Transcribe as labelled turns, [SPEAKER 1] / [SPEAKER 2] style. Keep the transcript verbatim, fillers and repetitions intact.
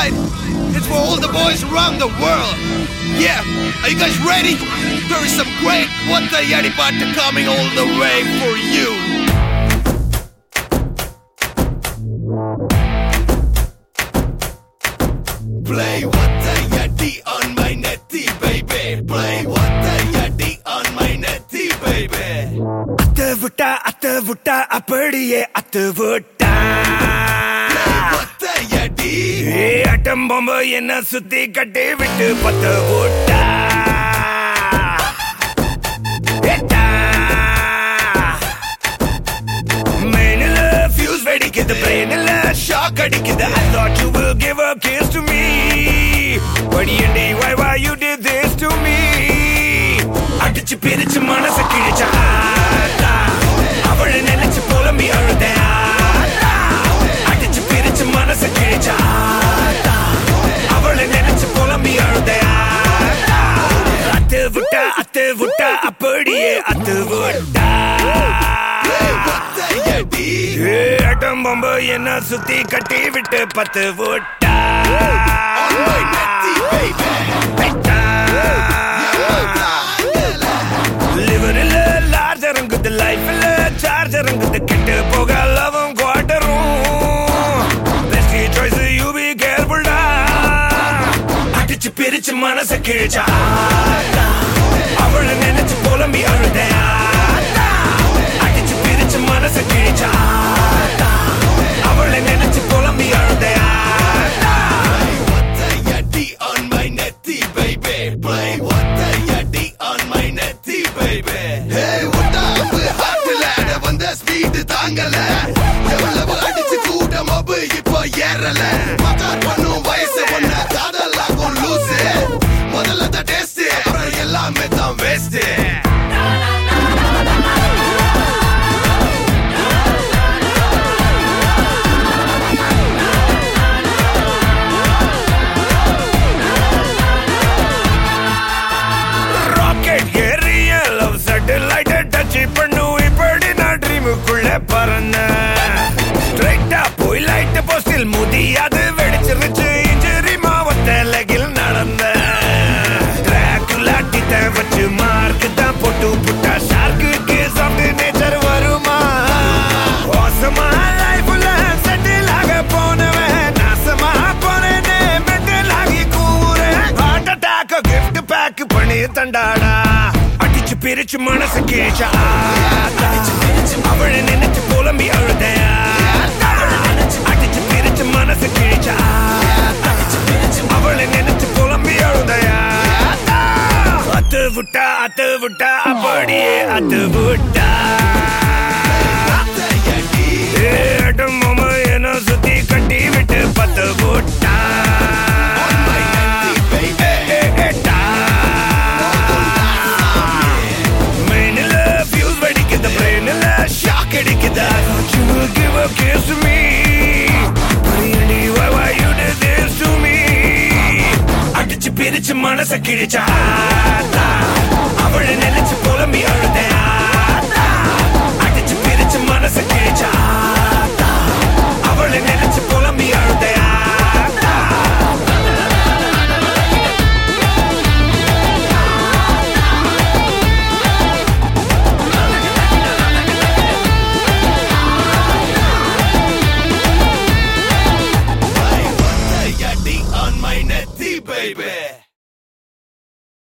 [SPEAKER 1] right. It's for all the boys around the world. Yeah, are you guys ready? There is some great Watta Yadipatta coming all the way for you. Play Watta Yadi on my netty, baby. Play Watta Yadi on my netty, baby.
[SPEAKER 2] அத்து விட்டா அத்து விட்டா அப்படியே அத்து விட்டா அட்டம் பொம்பு என்ன சுத்தி கட்டி விட்டு பத்து விட்டா மெயினில் ஃபியூஸ் வெடிக்குது பிரெயினில் ஷாக் அடிக்குது. I thought you will give a kiss to me, but you know why why you did this to me. அடிச்சு பிரிச்சு மனசு கிழிச்சா அவளை நினைச்சு புலம்பி அழுத. அடிச்சு பிரிச்சு மனசு கிழிச்சா அவளை நினைச்சு புலம்பி அழுத. அத்து விட்டா அத்து விட்டா அப்படியே அத்து விட்டா அட்டம் பொம்பு என்ன சுத்தி கட்டி விட்டு பத்து விட்டா. லிவரில் லார்ஜ் இறங்குது, லைஃப்ல சார்ஜ் இறங்குது, கிட்ட போக லவம் குவாட்டரும். பெஸ்ட் சாய்ஸ் யூ பி கேர்ஃபுல்டா. அடிச்சு பிரிச்சு மனச கிழிச்சா அவளை நினைச்சு புலம்பி அழுத. அடிச்சு பிரிச்சு மனச கிழிச்சா அவளை நினைச்சு புலம்பி அழுத.
[SPEAKER 1] on my netty, baby. Play Watta Yadi on my netty, baby. Hey, what up? Hot lad, vanda speed தாங்கல. எவ்வளவு அடிச்சு கூட மபு இப்போ ஏறல. மகார் பண்ணும் வயசு ஒன்ன காதலாகும் லூசு. முதல்ல தான் டேஸ்ட், அப்புறம் எல்லாமே தான் வேஸ்ட்.
[SPEAKER 2] போய் லைட் போஸ்டில் முதியாது வெடிச்சிருச்சு. இன்ஜுரி மாவட்ட லகில் நடந்த டிராக்குலாட்டி வச்சு மார்க்கு தான் போட்டு புட்டா. ஷார்க்கு சாப்பிட்டு நேச்சர் வருமா? மோசமா லைஃப்ல செட்டில் ஆக போனவன் நாசமா போனேன்னு மென்டல் ஆகி கூறேன். ஹார்ட் அட்டாக் கிஃப்ட் பேக் பண்ணி தண்டாடா. அடிச்சு பிரிச்சு மனசு கேச்சா அவளை நினைச்சு புலம்பி அழுத. அடிச்சு பிரிச்சு மனசு கிழிச்சா அவளை நினைச்சு புலம்பி அழுத. அத்து விட்டா அத்து விட்டா அப்படியே அத்து விட்டா. அட்டம் பொம்பு என்ன சுத்தி கட்டி விட்டு பத்து விட்டா. I thought you would give a kiss to me, but you know why why you did this to me. அடிச்சு பிரிச்சு மனச கிழிச்சா அவளை நினைச்சு புலம்பி அழுத. அடிச்சு பிரிச்சு மனச கிழிச்சா அவளை நினைச்சு புலம்பி அழுத.
[SPEAKER 1] on my netty, baby.